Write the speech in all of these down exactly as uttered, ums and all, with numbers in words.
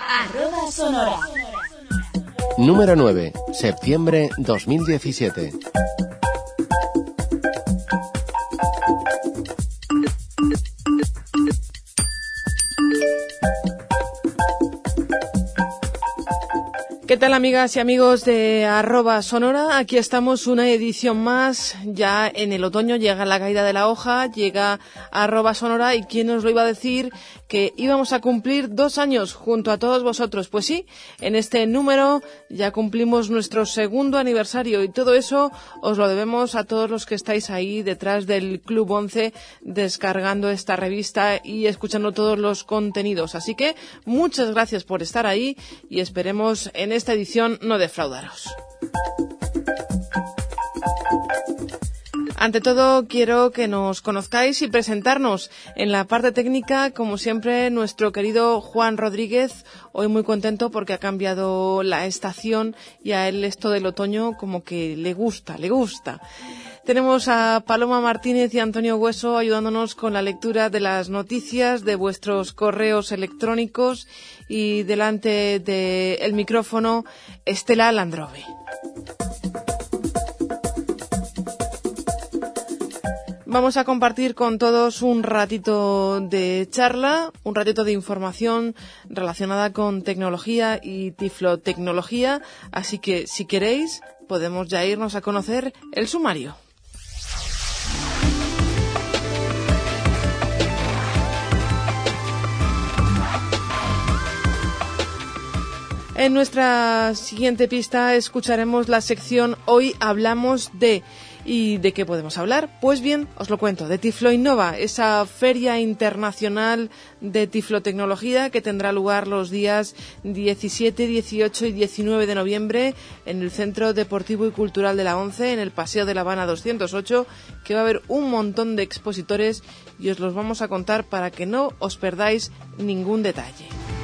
Arroba Sonora. Número nueve, septiembre dos mil diecisiete. ¿Qué tal, amigas y amigos de Arroba Sonora? Aquí estamos, una edición más. Ya en el otoño llega la caída de la hoja, llega Arroba Sonora, y quién nos lo iba a decir que íbamos a cumplir dos años junto a todos vosotros. Pues sí, en este número ya cumplimos nuestro segundo aniversario, y todo eso os lo debemos a todos los que estáis ahí detrás del Club once descargando esta revista y escuchando todos los contenidos. Así que muchas gracias por estar ahí y esperemos en esta edición no defraudaros. Ante todo, quiero que nos conozcáis y presentarnos. En la parte técnica, como siempre, nuestro querido Juan Rodríguez, hoy muy contento porque ha cambiado la estación y a él esto del otoño como que le gusta, le gusta. Tenemos a Paloma Martínez y Antonio Hueso ayudándonos con la lectura de las noticias, de vuestros correos electrónicos, y delante del micrófono Estela Landrove. Vamos a compartir con todos un ratito de charla, un ratito de información relacionada con tecnología y tiflotecnología, así que si queréis podemos ya irnos a conocer el sumario. En nuestra siguiente pista escucharemos la sección Hoy hablamos de... ¿Y de qué podemos hablar? Pues bien, os lo cuento, de Tiflo Innova, esa feria internacional de tiflotecnología que tendrá lugar los días diecisiete, dieciocho y diecinueve de noviembre en el Centro Deportivo y Cultural de la ONCE, en el Paseo de la Habana doscientos ocho, que va a haber un montón de expositores y os los vamos a contar para que no os perdáis ningún detalle.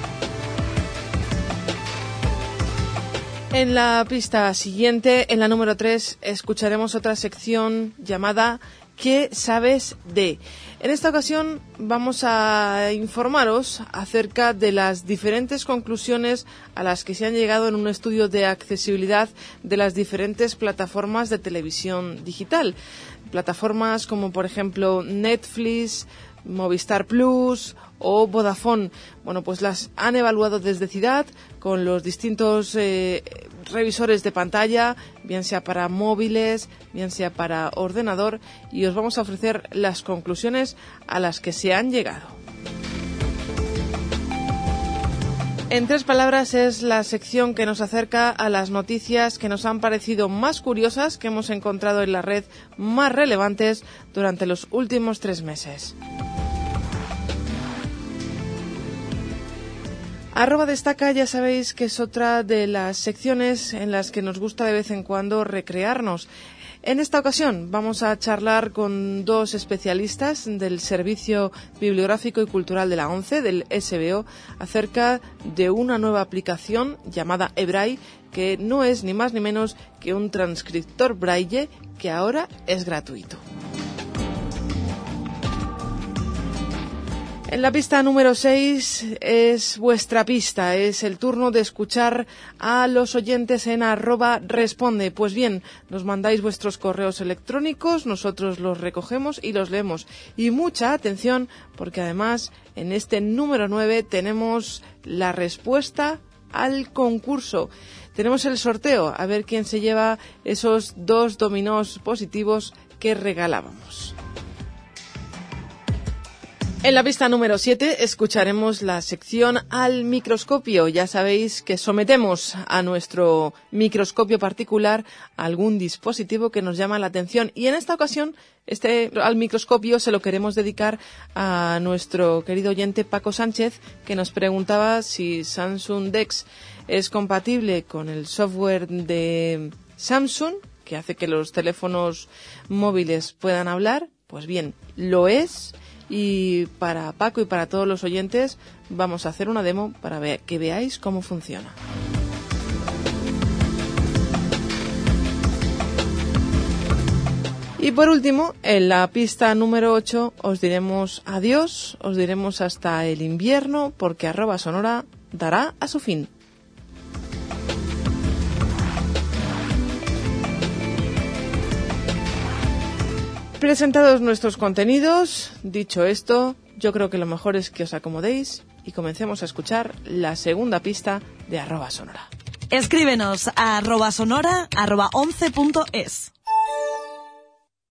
En la pista siguiente, en la número tres, escucharemos otra sección llamada ¿Qué sabes de? En esta ocasión vamos a informaros acerca de las diferentes conclusiones a las que se han llegado en un estudio de accesibilidad de las diferentes plataformas de televisión digital. Plataformas como, por ejemplo, Netflix, Movistar Plus o Vodafone. Bueno, pues las han evaluado desde Ciudad con los distintos eh, revisores de pantalla, bien sea para móviles, bien sea para ordenador, y os vamos a ofrecer las conclusiones a las que se han llegado. En tres palabras es la sección que nos acerca a las noticias que nos han parecido más curiosas, que hemos encontrado en la red, más relevantes durante los últimos tres meses. Arroba Destaca, ya sabéis que es otra de las secciones en las que nos gusta de vez en cuando recrearnos. En esta ocasión vamos a charlar con dos especialistas del Servicio Bibliográfico y Cultural de la ONCE, del S B O, acerca de una nueva aplicación llamada eBraille, que no es ni más ni menos que un transcriptor braille que ahora es gratuito. En la pista número seis es vuestra pista, es el turno de escuchar a los oyentes en arroba responde. Pues bien, nos mandáis vuestros correos electrónicos, nosotros los recogemos y los leemos. Y mucha atención, porque además en este número nueve tenemos la respuesta al concurso. Tenemos el sorteo, a ver quién se lleva esos dos dominós positivos que regalábamos. En la pista número siete escucharemos la sección Al microscopio. Ya sabéis que sometemos a nuestro microscopio particular algún dispositivo que nos llama la atención. Y en esta ocasión, este Al microscopio se lo queremos dedicar a nuestro querido oyente Paco Sánchez, que nos preguntaba si Samsung Dex es compatible con el software de Samsung, que hace que los teléfonos móviles puedan hablar. Pues bien, lo es. Y para Paco y para todos los oyentes vamos a hacer una demo para ver, que veáis cómo funciona. Y por último, en la pista número ocho os diremos adiós, os diremos hasta el invierno, porque arroba Sonora dará a su fin. Presentados nuestros contenidos, dicho esto, yo creo que lo mejor es que os acomodéis y comencemos a escuchar la segunda pista de arroba sonora. Escríbenos a arroba sonora arroba once punto es.